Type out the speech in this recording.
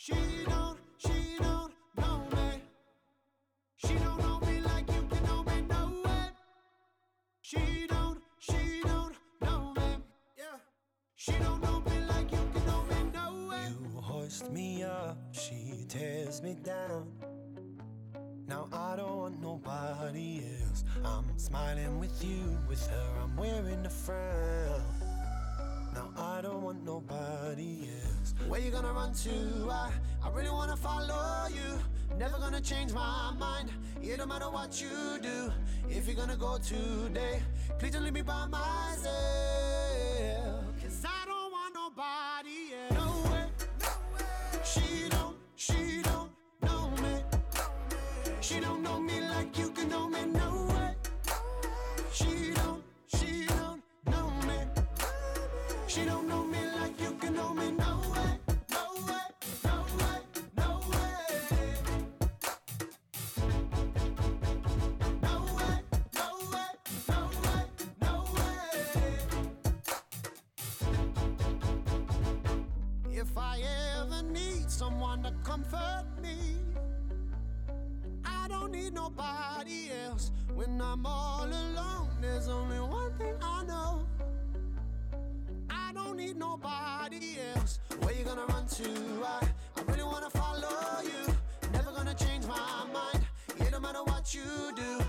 she don't know me. She don't know me like you can know me, no way. She don't know me. Yeah. She don't know me like you can know me, no way. You hoist me up, she tears me down. Now I don't want nobody else. I'm smiling with you, with her I'm wearing a frown. Now I don't want nobody else. Where you gonna run to? I really wanna follow you. Never gonna change my mind. It don't matter what you do. If you're gonna go today, please don't leave me by myself. 'Cause I don't want nobody else. No way, no way. She don't know me. She don't know me like you can know me, no way. She don't know me. She don't know me like you can know me, no way. No way, no way, no way. No way, no way, no way, no way. If I ever need someone to comfort me, I don't need nobody else. When I'm all alone, there's only one thing I know. I don't need nobody else. Where you gonna run to? I really wanna follow you. Never gonna change my mind. It don't matter what you do.